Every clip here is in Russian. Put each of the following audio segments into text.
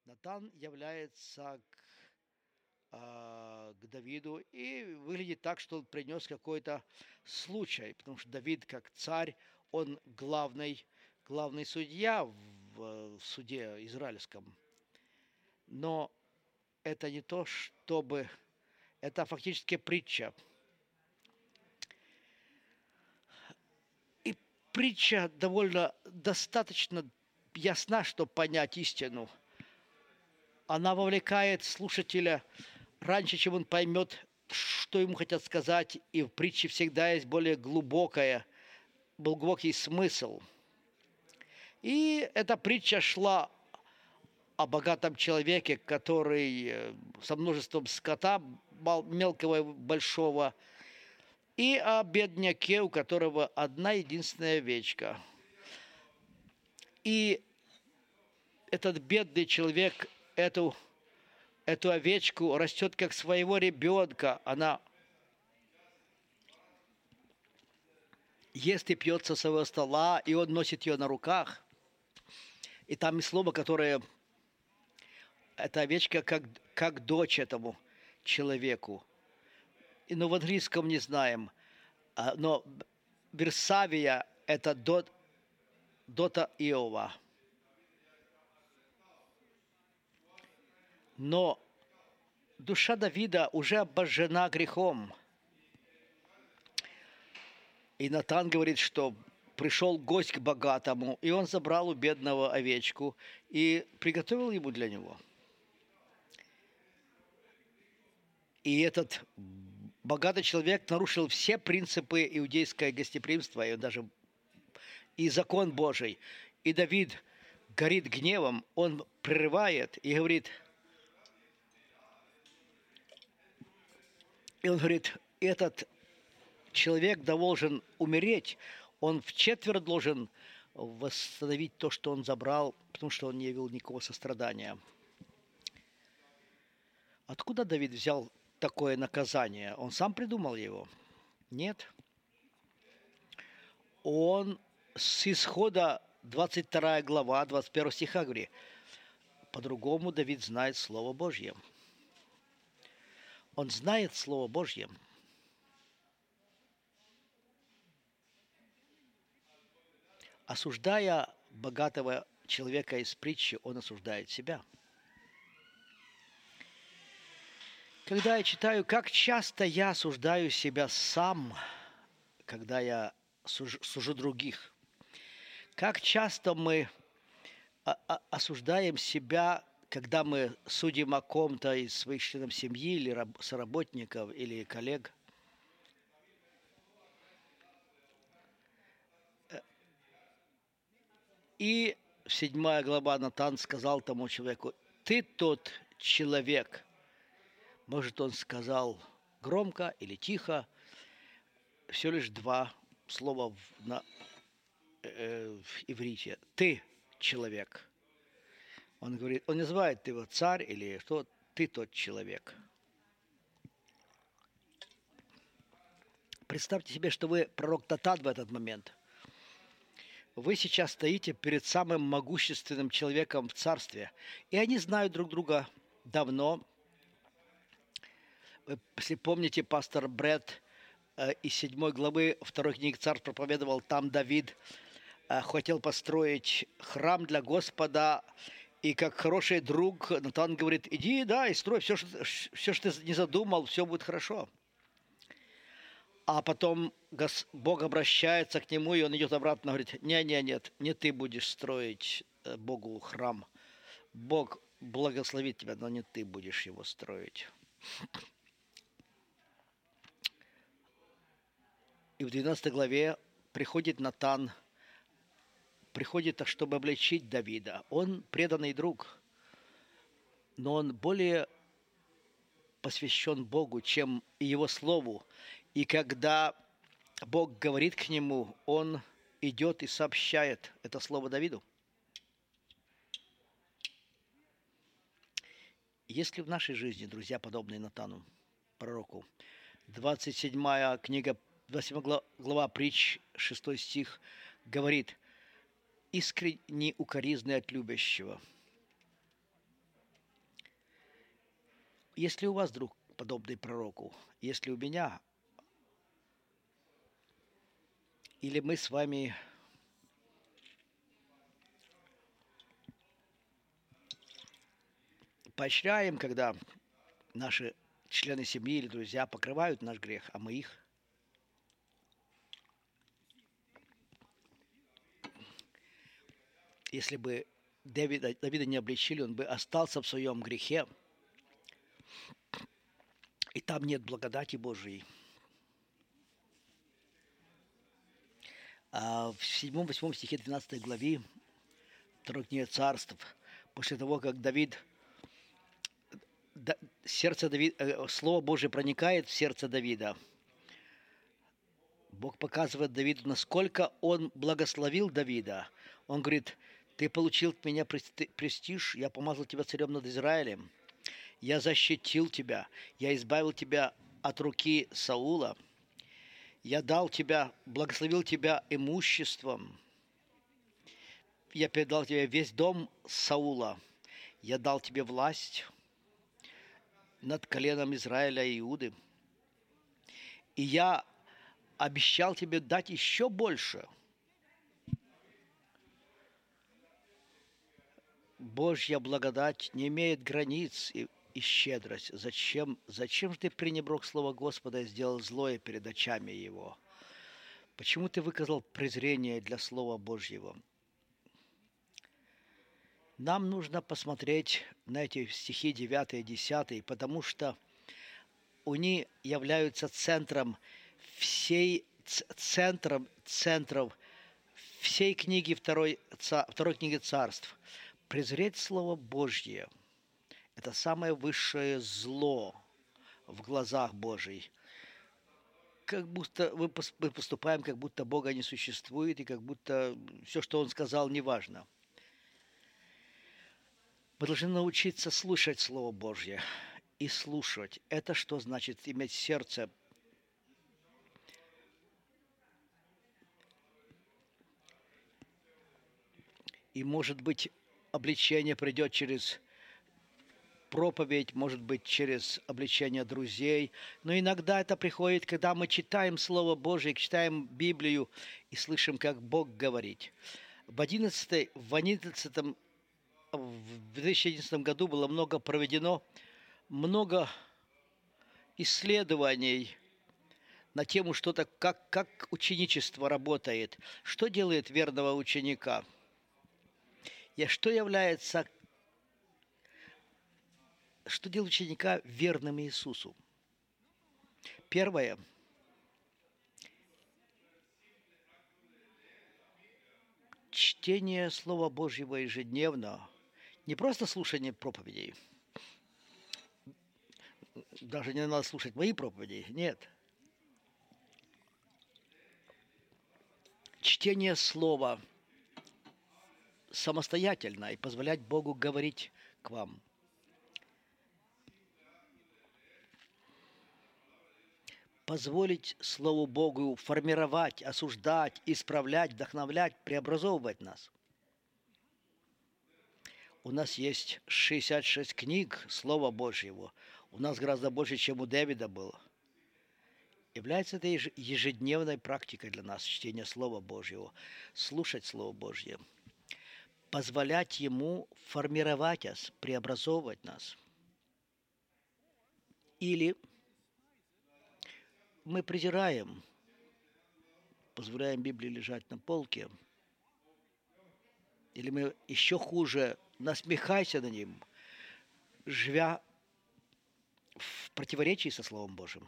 Натан является к Давиду и выглядит так, что он принес какой-то случай, потому что Давид, как царь, он главный судья в суде израильском. Но это не то, чтобы... Это фактически притча. И притча довольно достаточно ясна, чтобы понять истину. Она вовлекает слушателя раньше, чем он поймет, что ему хотят сказать, и в притче всегда есть более глубокий смысл. И эта притча шла о богатом человеке, который со множеством скота, мелкого и большого, и о бедняке, у которого одна единственная овечка. И этот бедный человек эту овечку растет как своего ребенка. Она ест и пьет со своего стола, и он носит ее на руках. И там есть слово, которое... Эта овечка как дочь этому человеку. Но в английском не знаем. Но Версавия – это дота Иова. Но душа Давида уже обожжена грехом. И Натан говорит, что пришел гость к богатому, и он забрал у бедного овечку и приготовил ему для него. И этот богатый человек нарушил все принципы иудейского гостеприимства, и закон Божий. И Давид горит гневом, он прерывает и говорит, этот человек должен умереть, он вчетверо должен восстановить то, что он забрал, потому что он не явил никакого сострадания. Откуда Давид взял такое наказание? Он сам придумал его? Нет. Он с исхода 22 глава, 21 стиха говорит, по-другому Давид знает Слово Божье. Он знает Слово Божье. Осуждая богатого человека из притчи, он осуждает себя. Когда я читаю, как часто я осуждаю себя сам, когда я сужу других, как часто мы осуждаем себя, когда мы судим о ком-то из своих членов семьи или соработников или коллег. И 7 глава Натан сказал тому человеку, ты тот человек. Может, он сказал громко или тихо, всего лишь 2 слова в иврите. Ты человек. Он говорит, он называет его царь или что, ты тот человек. Представьте себе, что вы пророк Натан в этот момент. Вы сейчас стоите перед самым могущественным человеком в царстве, и они знают друг друга давно. Если помните, пастор Брэд из 7 главы 2 книги Царств проповедовал, там Давид хотел построить храм для Господа, и как хороший друг Натан говорит, иди, да, и строй все, что ты не задумал, все будет хорошо. А потом Бог обращается к нему, и он идет обратно, говорит, нет, не ты будешь строить Богу храм. Бог благословит тебя, но не ты будешь его строить. И в 12 главе приходит Натан, чтобы обличить Давида. Он преданный друг, но он более посвящен Богу, чем его слову. И когда Бог говорит к нему, он идет и сообщает это слово Давиду. Есть ли в нашей жизни, друзья, подобные Натану, пророку? 27 книга, 27 глава притч, 6 стих говорит, искренне укоризны от любящего. Есть ли у вас друг, подобный пророку? Если у меня, или мы с вами поощряем, когда наши члены семьи или друзья покрывают наш грех, а мы их? Если бы Давида не обличили, он бы остался в своем грехе, и там нет благодати Божией. А в 7-8 стихе 12 главе 2 книги Царств, после того, как Слово Божие проникает в сердце Давида, Бог показывает Давиду, насколько он благословил Давида. Он говорит: ты получил от меня престиж, я помазал тебя царем над Израилем, я защитил тебя, я избавил тебя от руки Саула, я благословил тебя имуществом, я передал тебе весь дом Саула, я дал тебе власть над коленом Израиля и Иуды, и я обещал тебе дать еще больше. Божья благодать не имеет границ и щедрость. Зачем же ты пренебрег слово Господа и сделал злое перед очами Его? Почему ты выказал презрение для Слова Божьего? Нам нужно посмотреть на эти стихи 9 и 10, потому что они являются центром всей книги второй книги Царств. Презреть Слово Божье – это самое высшее зло в глазах Божьих. Как будто мы поступаем, как будто Бога не существует, и как будто все, что Он сказал, не важно. Мы должны научиться слушать Слово Божье. И слушать – это что значит иметь сердце. И, может быть, обличение придет через проповедь, может быть, через обличение друзей. Но иногда это приходит, когда мы читаем Слово Божие, читаем Библию и слышим, как Бог говорит. В 2011 году было проведено много исследований на тему, как ученичество работает, что делает верного ученика, и что делает ученика верным Иисусу. Первое. Чтение Слова Божьего ежедневно, не просто слушание проповедей. Даже не надо слушать мои проповеди, нет. Чтение Слова самостоятельно и позволять Богу говорить к вам. Позволить Слову Богу формировать, осуждать, исправлять, вдохновлять, преобразовывать нас. У нас есть 66 книг Слова Божьего. У нас гораздо больше, чем у Давида было. Является это ежедневной практикой для нас чтение Слова Божьего, слушать Слово Божье, позволять Ему формировать нас, преобразовывать нас. Или мы презираем, позволяем Библии лежать на полке, или мы еще хуже насмехаемся над ним, живя в противоречии со Словом Божьим.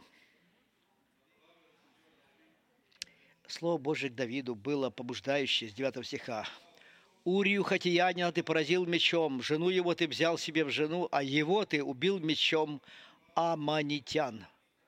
Слово Божие к Давиду было побуждающее с 9 стиха. «Урию Хатиянина ты поразил мечом, жену его ты взял себе в жену, а его ты убил мечом аммонитян».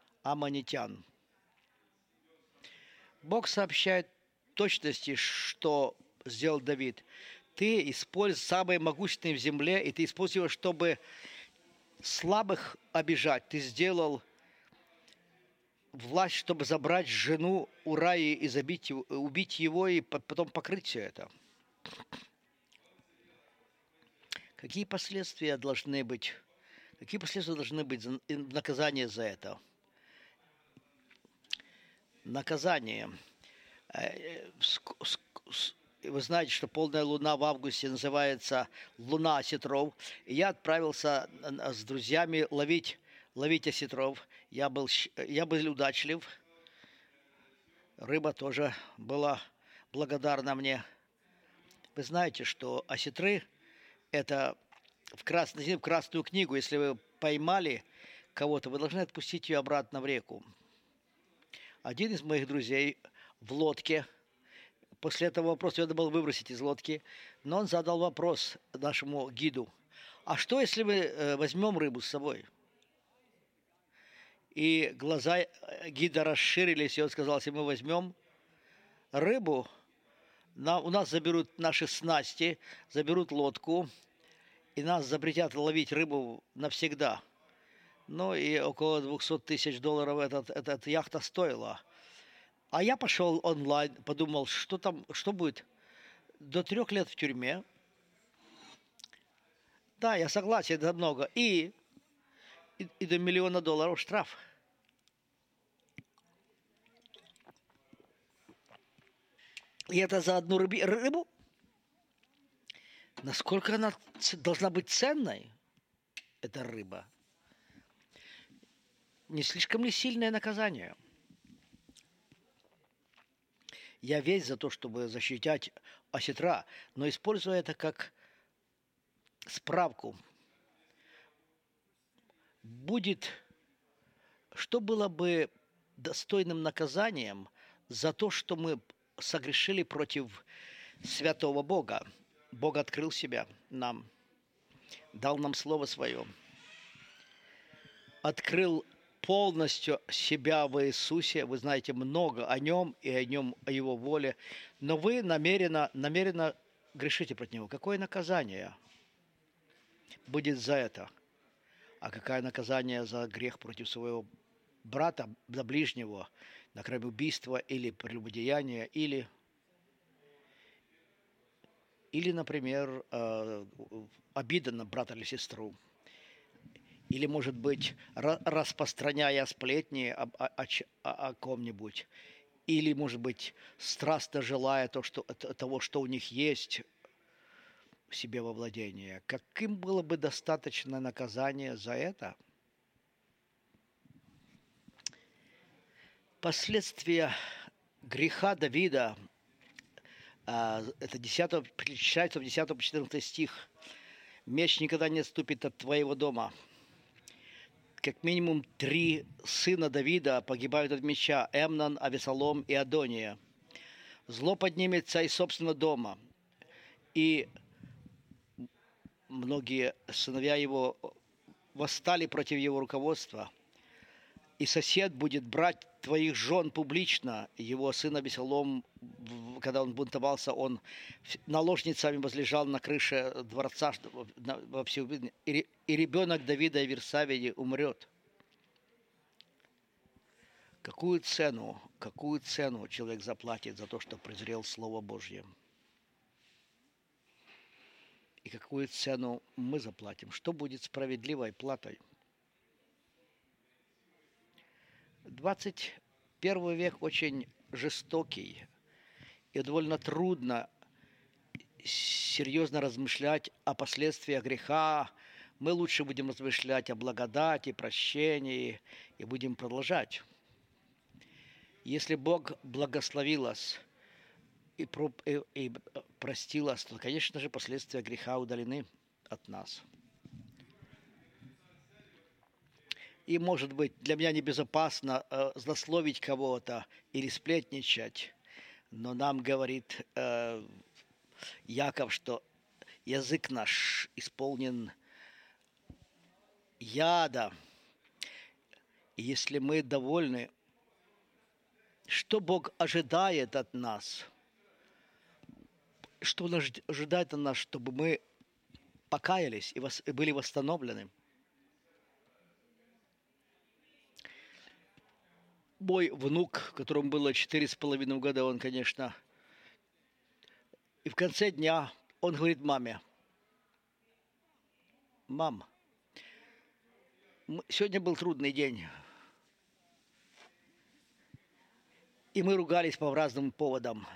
Бог сообщает точности, что сделал Давид. Ты используешь самые могущественные в земле, и ты используешь, чтобы слабых обижать. Ты сделал власть, чтобы забрать жену Ураи и убить его, и потом покрыть все это. Какие последствия должны быть, Какие последствия должны быть наказание за это? Наказание. Вы знаете, что полная луна в августе называется луна осетров. И я отправился с друзьями ловить осетров. Я был удачлив. Рыба тоже была благодарна мне. Вы знаете, что осетры – это в Красную книгу, если вы поймали кого-то, вы должны отпустить ее обратно в реку. Один из моих друзей в лодке, после этого вопроса надо было выбросить из лодки, но он задал вопрос нашему гиду: а что, если мы возьмем рыбу с собой? И глаза гида расширились, и он сказал: если мы возьмем рыбу, у нас заберут наши снасти, заберут лодку, и нас запретят ловить рыбу навсегда. Ну и около $200 000 эта яхта стоила. А я пошел онлайн, подумал, что будет? До 3 лет в тюрьме. Да, я согласен, это много. И до $1 миллиона штраф. И это за одну рыбу? Насколько она должна быть ценной, эта рыба? Не слишком ли сильное наказание? Я весь за то, чтобы защищать осетра, но использую это как справку. Что было бы достойным наказанием за то, что мы согрешили против святого Бога? Бог открыл себя нам, дал нам Слово Свое, открыл полностью себя в Иисусе. Вы знаете много о Нем и о Его воле, но вы намеренно грешите против Него. Какое наказание будет за это? А какое наказание за грех против своего брата, за ближнего, например, убийство или прелюбодеяние, или например, обида на брата или сестру, или, может быть, распространяя сплетни о ком-нибудь, или, может быть, страстно желая того, что у них есть, себе во владение. Каким было бы достаточное наказание за это? Последствия греха Давида, это 10, перечисляется в 10 по 14 стих. «Меч никогда не отступит от твоего дома». Как минимум 3 сына Давида погибают от меча: Эмнон, Авесолом и Адония. Зло поднимется из собственного дома, и многие сыновья его восстали против его руководства. И сосед будет брать твоих жен публично. Его сын Авесолом, когда он бунтовался, он наложницами возлежал на крыше дворца во всеувидении. И ребенок Давида и Версавии умрет. Какую цену человек заплатит за то, что презрел Слово Божье? И какую цену мы заплатим? Что будет справедливой платой? 21 век очень жестокий, и довольно трудно серьезно размышлять о последствиях греха. Мы лучше будем размышлять о благодати, прощении и будем продолжать. Если Бог благословил нас и простил нас, то, конечно же, последствия греха удалены от нас. И, может быть, для меня небезопасно злословить кого-то или сплетничать, но нам говорит Яков, что язык наш исполнен яда. И если мы довольны, что Бог ожидает от нас? Что Он ожидает от нас, чтобы мы покаялись и были восстановлены? Мой внук, которому было 4,5 года, он, конечно, и в конце дня он говорит маме: «Мам, Сегодня был трудный день, и мы ругались по разным поводам.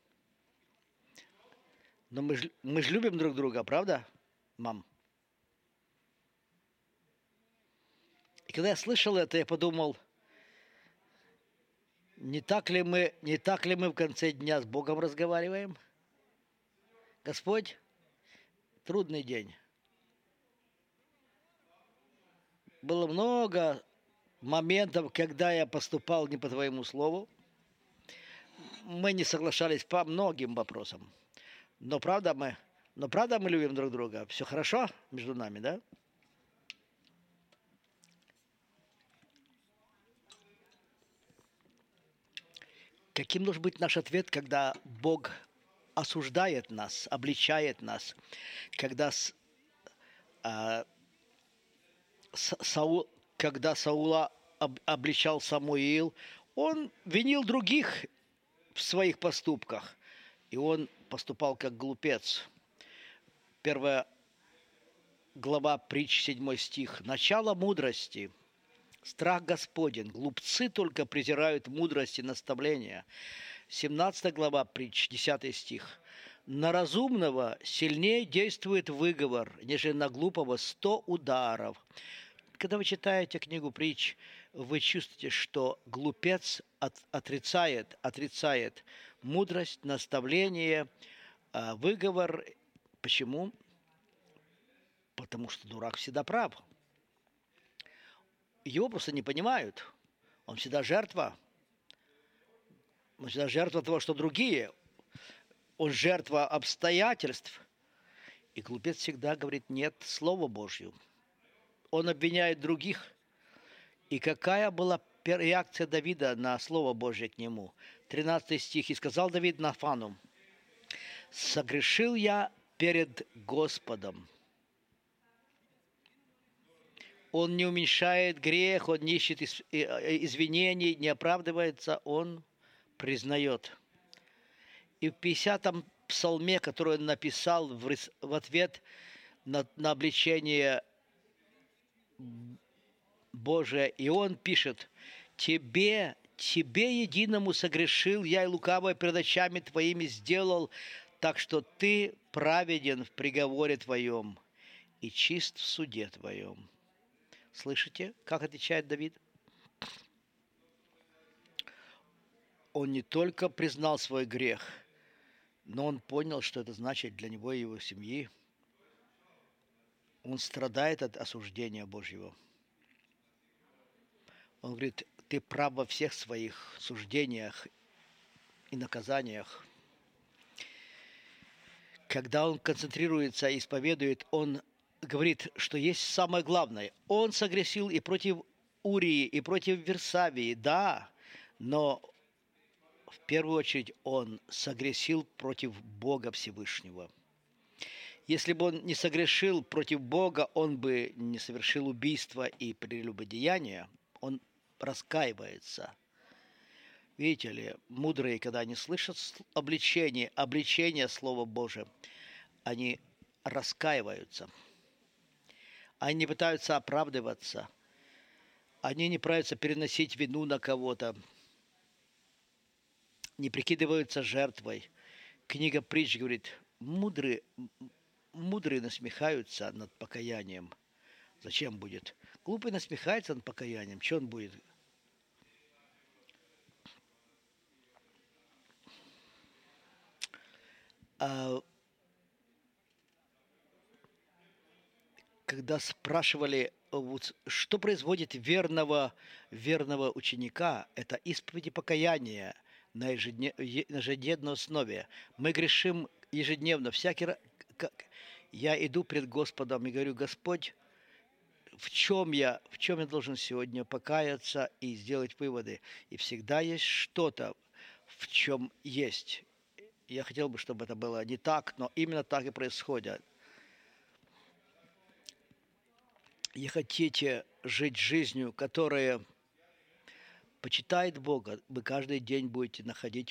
Но мы ж любим друг друга, правда, мам? И когда я слышал это, я подумал, не так ли мы в конце дня с Богом разговариваем? Господь, трудный день. Было много моментов, когда я поступал не по твоему слову. Мы не соглашались по многим вопросам. Но правда мы любим друг друга. Все хорошо между нами, да? Каким должен быть наш ответ, когда Бог осуждает нас, обличает нас, когда когда Саула обличал Самуил, он винил других в своих поступках, и он поступал как глупец. 1 глава притч, 7 стих. «Начало мудрости – страх Господень, глупцы только презирают мудрость и наставления». 17 глава притч, 10 стих. «На разумного сильнее действует выговор, нежели на глупого 100 ударов». Когда вы читаете книгу притч, вы чувствуете, что глупец отрицает мудрость, наставление, выговор. Почему? Потому что дурак всегда прав. Его просто не понимают. Он всегда жертва. Он всегда жертва того, что другие. Он жертва обстоятельств. И глупец всегда говорит «нет» Слову Божью. Он обвиняет других. И какая была реакция Давида на Слово Божье к нему? 13 стих. «И сказал Давид Нафану: согрешил я перед Господом». Он не уменьшает грех, он не ищет извинений, не оправдывается, он признает. И в 50-м псалме, который он написал в ответ на обличение Божие, и он пишет: «Тебе единому согрешил я, и лукавое перед очами твоими сделал, так что ты праведен в приговоре твоем и чист в суде твоем». Слышите, как отвечает Давид? Он не только признал свой грех, но он понял, что это значит для него и его семьи. Он страдает от осуждения Божьего. Он говорит: ты прав во всех своих суждениях и наказаниях. Когда он концентрируется и исповедует, он говорит, что есть самое главное. Он согрешил и против Урии, и против Версавии, да, но в первую очередь он согрешил против Бога Всевышнего. Если бы он не согрешил против Бога, он бы не совершил убийства и прелюбодеяния. Он раскаивается. Видите ли, мудрые, когда они слышат обличение Слова Божия, они раскаиваются. Они не пытаются оправдываться. Они не пытаются переносить вину на кого-то. Не прикидываются жертвой. Книга притч говорит: мудрые насмехаются над покаянием. Зачем будет? Глупый насмехается над покаянием. Что он будет? Когда спрашивали, что производит верного ученика, это исповедь и покаяние на ежедневной основе. Мы грешим ежедневно. Всякий раз я иду пред Господом и говорю: Господь, в чем я должен сегодня покаяться и сделать выводы? И всегда есть что-то, в чем есть. Я хотел бы, чтобы это было не так, но именно так и происходит. И хотите жить жизнью, которая почитает Бога, вы каждый день будете находить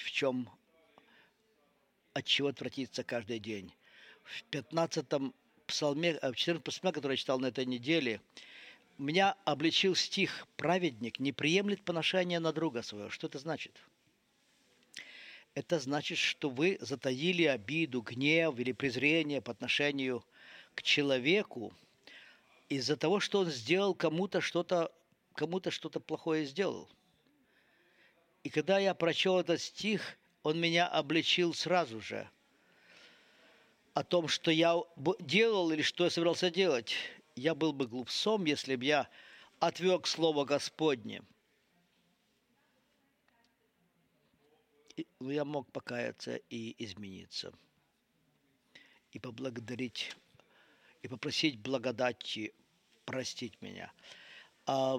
от чего отвратиться каждый день. В 15-м псалме, в 14-м псалме, который я читал на этой неделе, Меня обличил стих: «Праведник не приемлет поношения на друга своего». Что это значит? Это значит, что вы затаили обиду, гнев или презрение по отношению к человеку из-за того, что он сделал кому-то что-то плохое сделал. И когда я прочел этот стих, он меня обличил сразу же о том, что я делал или что я собирался делать. Я был бы глупцом, если бы я отверг Слово Господне. Но я мог покаяться и измениться, и поблагодарить, и попросить благодати простить меня. А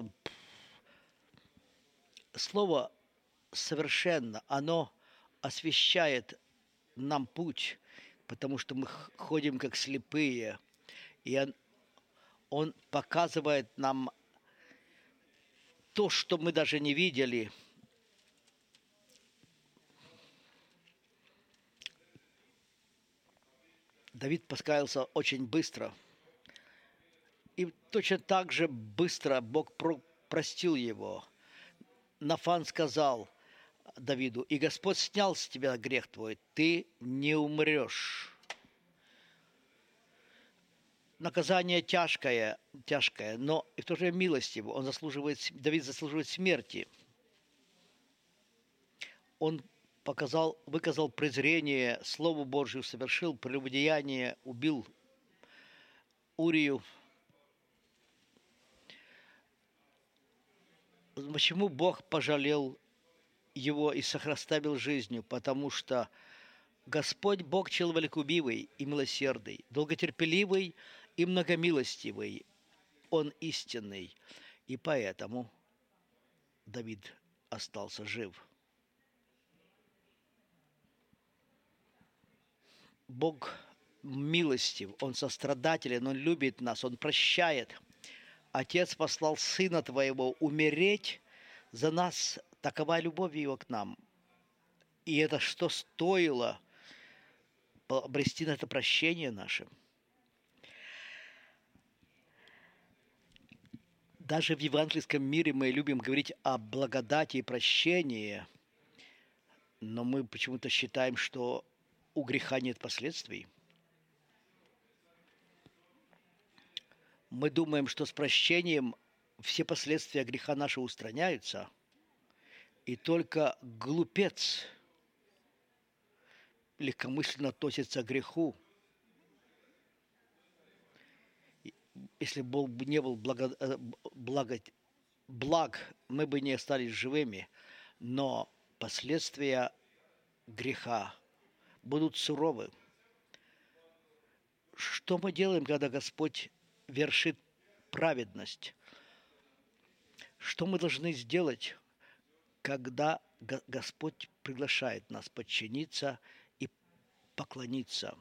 слово «совершенно», оно освещает нам путь, потому что мы ходим как слепые, и он показывает нам то, что мы даже не видели. Давид покаялся очень быстро. И точно так же быстро Бог простил его. Нафан сказал Давиду: «И Господь снял с тебя грех твой, ты не умрешь». Наказание тяжкое, но и в то же время милостиво. Давид заслуживает смерти. Он выказал презрение Слову Божию, совершил прелюбодеяние, убил Урию. Почему Бог пожалел его и сохраставил жизнью? Потому что Господь Бог человеколюбивый и милосердный, долготерпеливый и многомилостивый. Он истинный. И поэтому Давид остался жив. Бог милостив, Он сострадателен, Он любит нас, Он прощает. Отец послал Сына Твоего умереть за нас. Такова любовь Его к нам. И это что стоило обрести на это прощение наше? Даже в евангельском мире мы любим говорить о благодати и прощении, но мы почему-то считаем, что у греха нет последствий. Мы думаем, что с прощением все последствия греха нашего устраняются, и только глупец легкомысленно относится к греху. Если Бог бы не был благ, мы бы не остались живыми, но последствия греха будут суровы. Что мы делаем, когда Господь вершит праведность? Что мы должны сделать, когда Господь приглашает нас подчиниться и поклониться?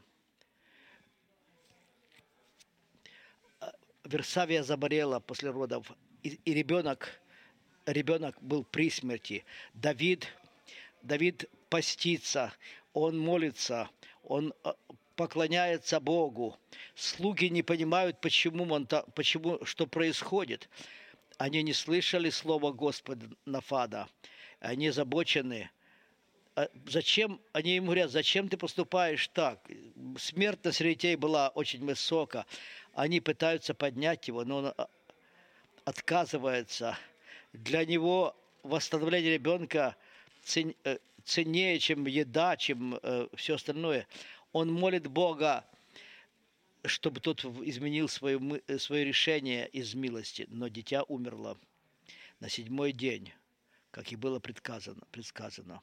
Версавия заболела после родов, и ребенок был при смерти. Давид постится, он молится, он поклоняется Богу. Слуги не понимают, что происходит. Они не слышали слова Господа Нафана. Они озабочены. Зачем? Они ему говорят: зачем ты поступаешь так? Смертность среди детей была очень высока. Они пытаются поднять его, но он отказывается. Для него восстановление ребенка ценнее, чем еда, чем все остальное. Он молит Бога, чтобы тот изменил свое решение из милости. Но дитя умерло на 7-й день, как и было предсказано.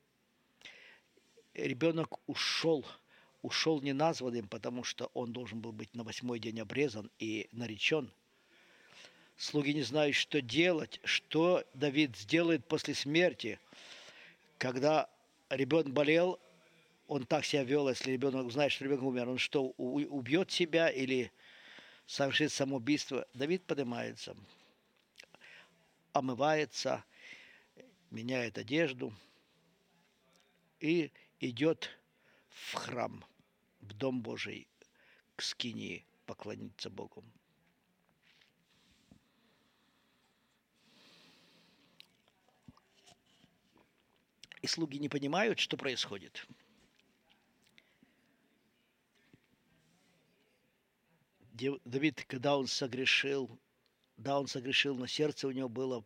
Ребенок ушел неназванным, потому что он должен был быть на 8-й день обрезан и наречен. Слуги не знают, что делать, что Давид сделает после смерти. Когда ребенок болел, он так себя вел, если ребенок знает, что ребенок умер, он что, убьет себя или совершит самоубийство? Давид поднимается, омывается, меняет одежду и идет в храм, в Дом Божий, к скинии, поклониться Богу. и слуги не понимают, что происходит. Давид, когда он согрешил, да, он согрешил, но сердце у него было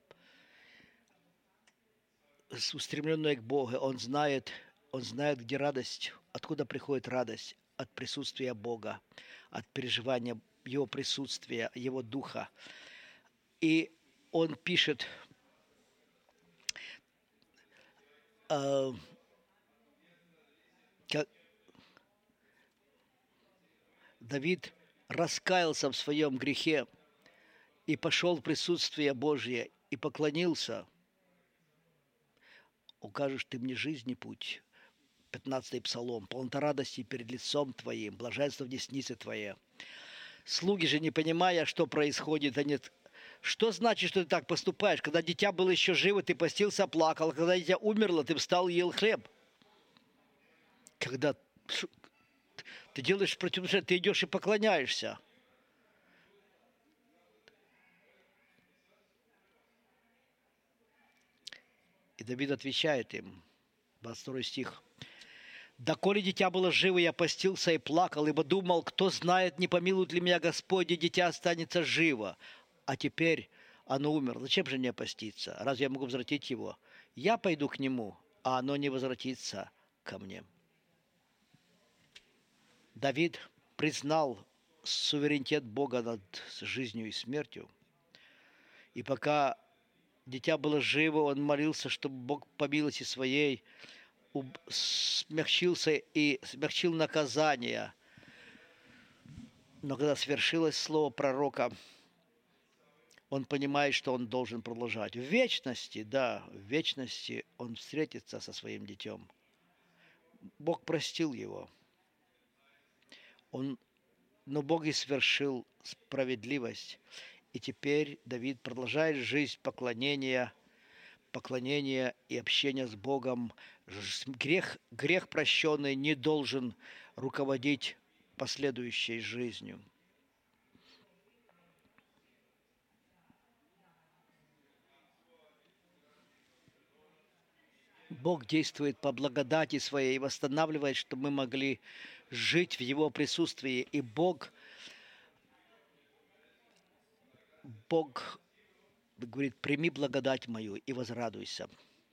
устремленное к Богу. Он знает, где радость, откуда приходит радость, от присутствия Бога, от переживания Его присутствия, Его Духа. И он пишет, Давид раскаялся в своем грехе и пошел в присутствие Божье и поклонился. «Укажешь ты мне жизнь и путь». 15-й псалом. «Полнота радости перед лицом Твоим, блаженство в деснице Твоей». Слуги же, не понимая, что происходит, они... Что значит, что ты так поступаешь? Когда дитя было еще живо, ты постился, плакал. Когда дитя умерло, ты встал и ел хлеб. Когда ты делаешь противоположное, ты идешь и поклоняешься. И Давид отвечает им, 22 стих. «Доколе дитя было живо, я постился и плакал, ибо думал, кто знает, не помилует ли меня Господь, и дитя останется живо. А теперь оно умерло. Зачем же мне поститься? Разве я могу возвратить его? Я пойду к нему, а оно не возвратится ко мне». Давид признал суверенитет Бога над жизнью и смертью. И пока дитя было живо, он молился, чтобы Бог по милости своей смягчился и смягчил наказание. Но когда свершилось слово пророка, он понимает, что он должен продолжать. В вечности, да, в вечности он встретится со своим детем. Бог простил его. Но Бог и свершил справедливость. И теперь Давид продолжает жизнь поклонения и общения с Богом. Грех прощенный не должен руководить последующей жизнью. Бог действует по благодати своей и восстанавливает, чтобы мы могли жить в Его присутствии. И Бог говорит, прими благодать мою и возрадуйся.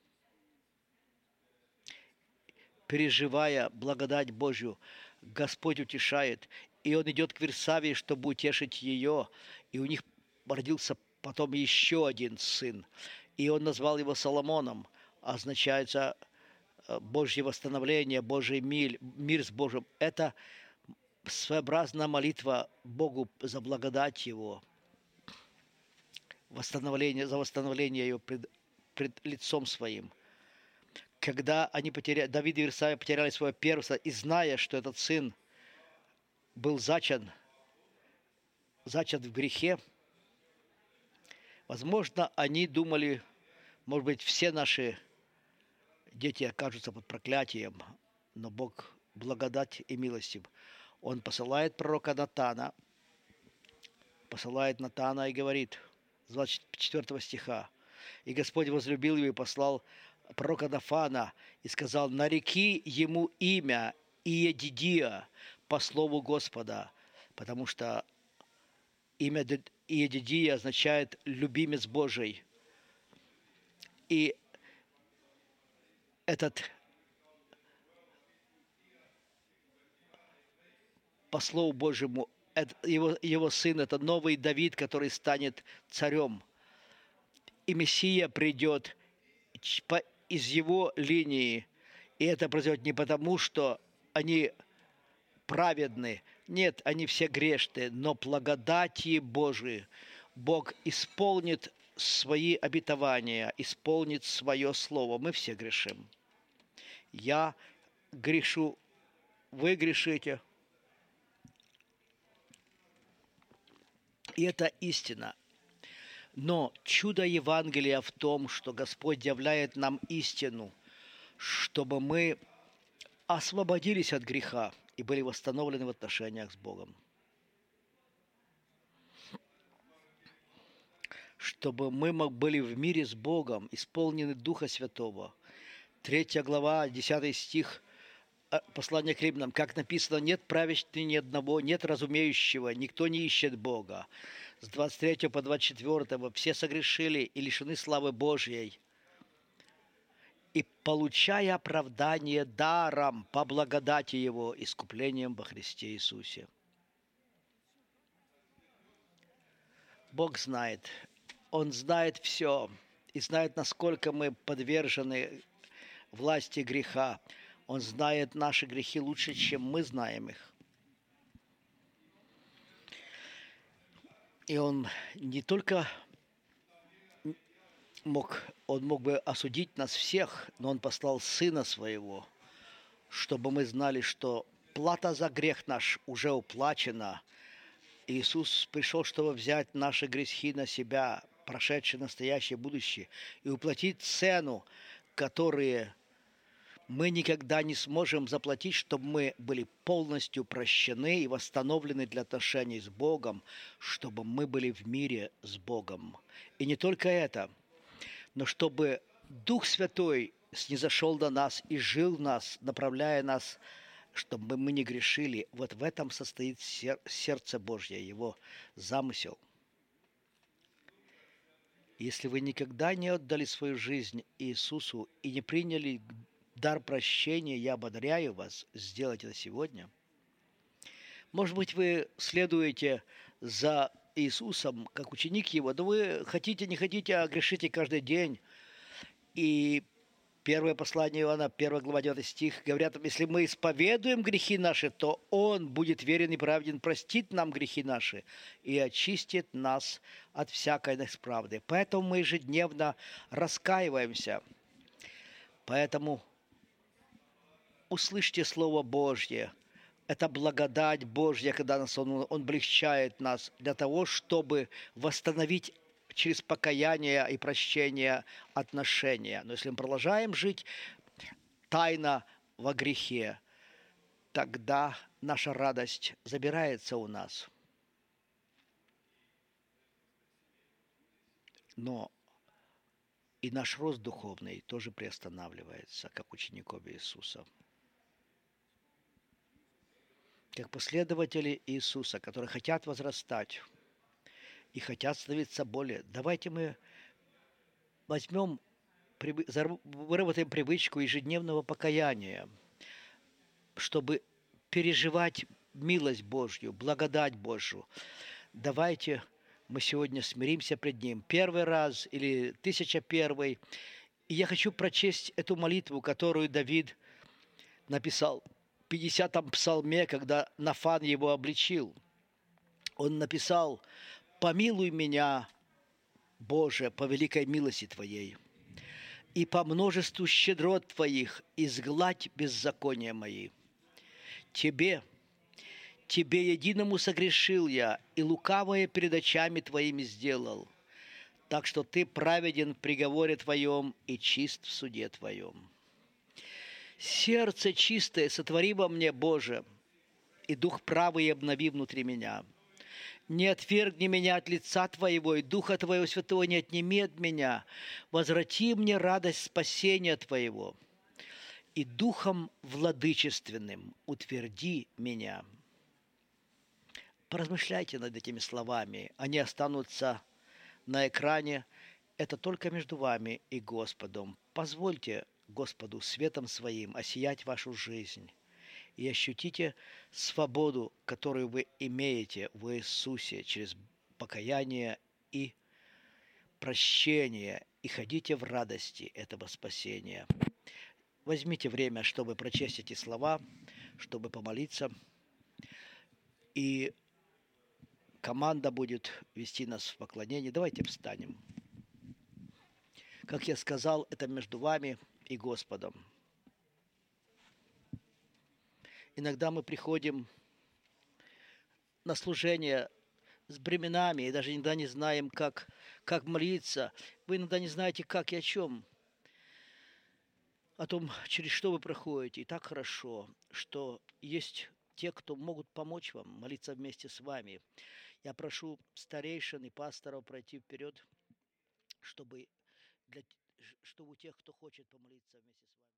Переживая благодать Божью, Господь утешает, и Он идет к Вирсавии, чтобы утешить ее. И у них родился потом еще один сын, и Он назвал его Соломоном, означается Божье восстановление, Божий мир с Божьим. Это своеобразная молитва Богу за благодать Его, за восстановление Его пред лицом Своим. Когда Давид и Вирсавия потеряли свое первенство, и зная, что этот сын был зачат в грехе, возможно, они думали, может быть, все наши дети окажутся под проклятием, но Бог благодать и милостив. Он посылает пророка Натана, и говорит, с 24 стиха, «И Господь возлюбил его и послал пророка Нафана и сказал, нареки ему имя Иедидия по слову Господа», потому что имя Иедидия означает «любимец Божий». И этот по слову Божьему, его сын, это новый Давид, который станет царем. И Мессия придет из его линии. И это произойдет не потому, что они праведны. Нет, они все грешны. Но благодати Божией Бог исполнит свои обетования, исполнит свое слово. Мы все грешим. Я грешу, вы грешите. И это истина. Но чудо Евангелия в том, что Господь являет нам истину, чтобы мы освободились от греха и были восстановлены в отношениях с Богом. Чтобы мы были в мире с Богом, исполнены Духа Святого, 3 глава, 10 стих, послание к римлянам. Как написано, нет праведника ни одного, нет разумеющего, никто не ищет Бога. С 23 по 24 все согрешили и лишены славы Божьей. И получая оправдание даром по благодати Его, искуплением во Христе Иисусе. Бог знает. Он знает все. И знает, насколько мы подвержены власти греха. Он знает наши грехи лучше, чем мы знаем их. И Он не только мог бы осудить нас всех, но Он послал Сына Своего, чтобы мы знали, что плата за грех наш уже уплачена. Иисус пришел, чтобы взять наши грехи на себя, прошедшие, настоящее, будущее, и уплатить цену, которую мы никогда не сможем заплатить, чтобы мы были полностью прощены и восстановлены для отношений с Богом, чтобы мы были в мире с Богом. И не только это, но чтобы Дух Святой снизошел до нас и жил в нас, направляя нас, чтобы мы не грешили. Вот в этом состоит сердце Божье, Его замысел. Если вы никогда не отдали свою жизнь Иисусу и не приняли дар прощения, я ободряю вас сделать это сегодня. Может быть, вы следуете за Иисусом, как ученик Его, да вы хотите, не хотите, а грешите каждый день. И первое послание Иоанна, 1 глава, 9 стих, говорят, если мы исповедуем грехи наши, то Он будет верен и праведен, простит нам грехи наши и очистит нас от всякой неправды. Поэтому мы ежедневно раскаиваемся. Поэтому услышьте Слово Божье. Это благодать Божья, когда Он облегчает нас для того, чтобы восстановить через покаяние и прощение отношения. Но если мы продолжаем жить тайно во грехе, тогда наша радость забирается у нас. Но и наш рост духовный тоже приостанавливается, как учеников Иисуса. Как последователи Иисуса, которые хотят возрастать и хотят становиться более. Давайте мы возьмем, выработаем привычку ежедневного покаяния, чтобы переживать милость Божью, благодать Божью. Давайте мы сегодня смиримся пред Ним. 1 раз или 1001. И я хочу прочесть эту молитву, которую Давид написал в 50-м псалме, когда Нафан его обличил. Он написал: «Помилуй меня, Боже, по великой милости Твоей, и по множеству щедрот Твоих изгладь беззакония мои. Тебе единому согрешил я, и лукавое перед очами Твоими сделал, так что Ты праведен в приговоре Твоем и чист в суде Твоем. Сердце чистое сотвори во мне, Боже, и дух правый обнови внутри меня. Не отвергни меня от лица Твоего, и Духа Твоего Святого не отними от меня. Возврати мне радость спасения Твоего, и Духом владычественным утверди меня». Поразмышляйте над этими словами. Они останутся на экране. Это только между вами и Господом. Позвольте Господу светом Своим осиять вашу жизнь. И ощутите свободу, которую вы имеете в Иисусе через покаяние и прощение. И ходите в радости этого спасения. Возьмите время, чтобы прочесть эти слова, чтобы помолиться. И команда будет вести нас в поклонение. Давайте встанем. Как я сказал, это между вами и Господом. Иногда мы приходим на служение с бременами и даже иногда не знаем, как молиться. Вы иногда не знаете, как и о чем. О том, через что вы проходите. И так хорошо, что есть те, кто могут помочь вам молиться вместе с вами. Я прошу старейшин и пасторов пройти вперед, чтобы у тех, кто хочет помолиться вместе с вами.